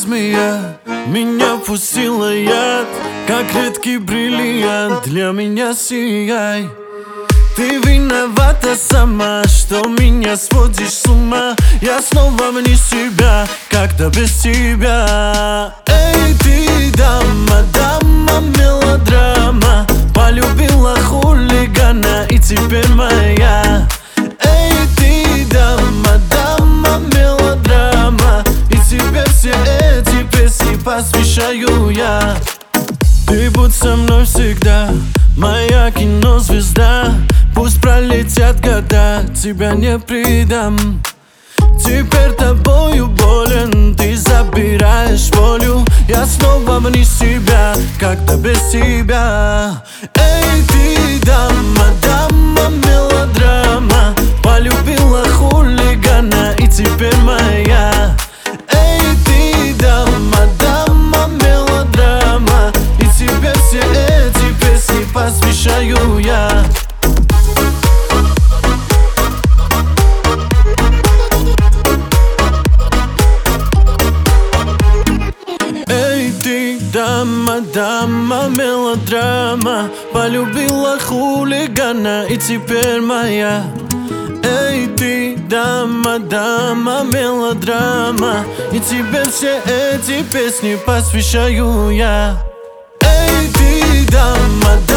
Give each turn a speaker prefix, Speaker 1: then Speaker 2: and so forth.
Speaker 1: змея меня вкусила яд, как редкий бриллиант, для меня сияй. Ты виновата сама, что меня сводишь с ума. Я снова вне себя, когда без тебя. Эй, ты дама, дама, мелодрама, полюбила хулигана и теперь моя. Эй, ты дама, дама, мелодрама, и тебе все эти песни посвящаю я. Ты будь со мной всегда, моя кинозвезда. Пусть пролетят года, тебя не предам. Теперь тобою болен, ты забираешь волю. Я снова вне себя, когда без тебя. Эй, ты дама, дама, мелодрама, полюбила хулигана и теперь моя. Эй, ты дама, дама, мелодрама, и тебе все эти песни посвящаю я. Дама, дама, мелодрама, полюбила хулигана и теперь моя. Эй, ты дама, дама, мелодрама, и тебе все эти песни посвящаю я. Эй, ты дама,